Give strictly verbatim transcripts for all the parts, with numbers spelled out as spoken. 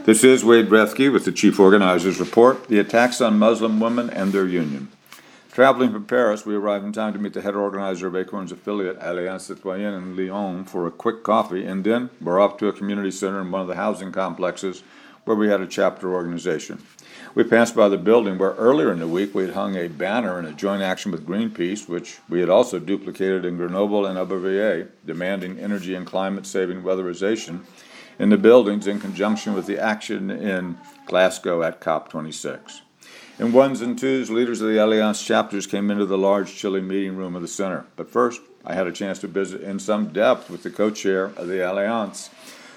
This is Wade Brethke with the Chief Organizers Report, the attacks on Muslim women and their union. Traveling from Paris, we arrived in time to meet the head organizer of Acorn's affiliate, Alliance Citoyenne in Lyon, for a quick coffee, and then we're off to a community center in one of the housing complexes where we had a chapter organization. We passed by the building where earlier in the week we had hung a banner in a joint action with Greenpeace, which we had also duplicated in Grenoble and Aubervilliers, demanding energy and climate-saving weatherization in the buildings in conjunction with the action in Glasgow at COP twenty-six. In ones and twos, leaders of the Alliance chapters came into the large, chilly meeting room of the center. But first, I had a chance to visit in some depth with the co-chair of the Alliance,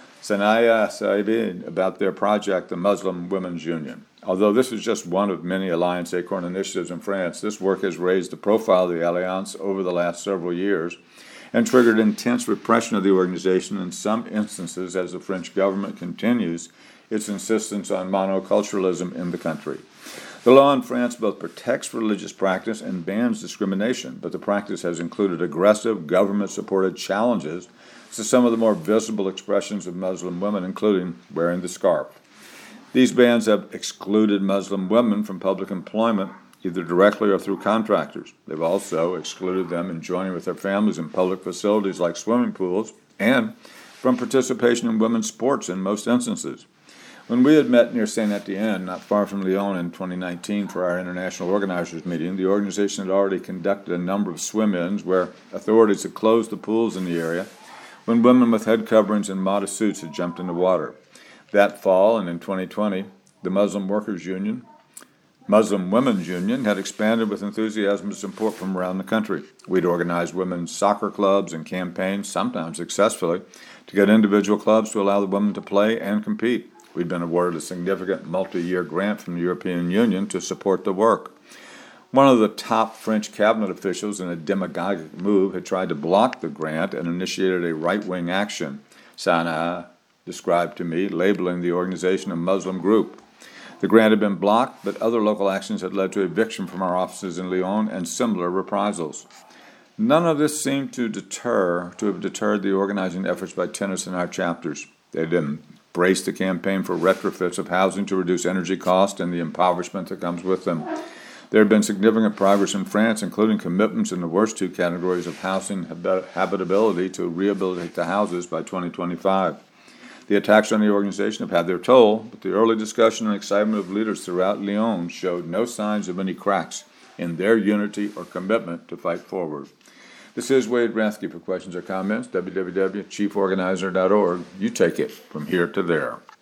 Sanaya Saibin, about their project, the Muslim Women's Union. Although this is just one of many Alliance Acorn initiatives in France, this work has raised the profile of the Alliance over the last several years and triggered intense repression of the organization in some instances as the French government continues its insistence on monoculturalism in the country. The law in France both protects religious practice and bans discrimination, but the practice has included aggressive, government-supported challenges to some of the more visible expressions of Muslim women, including wearing the scarf. These bans have excluded Muslim women from public employment, either directly or through contractors. They've also excluded them in joining with their families in public facilities like swimming pools and from participation in women's sports in most instances. When we had met near Saint-Étienne, not far from Lyon, in twenty nineteen for our international organizers meeting, the organization had already conducted a number of swim-ins where authorities had closed the pools in the area when women with head coverings and modest suits had jumped in the water. That fall, and in twenty twenty, the Muslim Workers Union, Muslim Women's Union, had expanded with enthusiasm and support from around the country. We'd organized women's soccer clubs and campaigns, sometimes successfully, to get individual clubs to allow the women to play and compete. We'd been awarded a significant multi-year grant from the European Union to support the work. One of the top French cabinet officials, in a demagogic move, had tried to block the grant and initiated a right-wing action, Sana described to me, labeling the organization a Muslim group. The grant had been blocked, but other local actions had led to eviction from our offices in Lyon and similar reprisals. None of this seemed to deter, to have deterred the organizing efforts by tenants in our chapters. They didn't embrace the campaign for retrofits of housing to reduce energy costs and the impoverishment that comes with them. There had been significant progress in France, including commitments in the worst two categories of housing habitability to rehabilitate the houses by twenty twenty-five. The attacks on the organization have had their toll, but the early discussion and excitement of leaders throughout Lyon showed no signs of any cracks in their unity or commitment to fight forward. This is Wade Brethke. For questions or comments, w w w dot chief organizer dot org. You take it from here to there.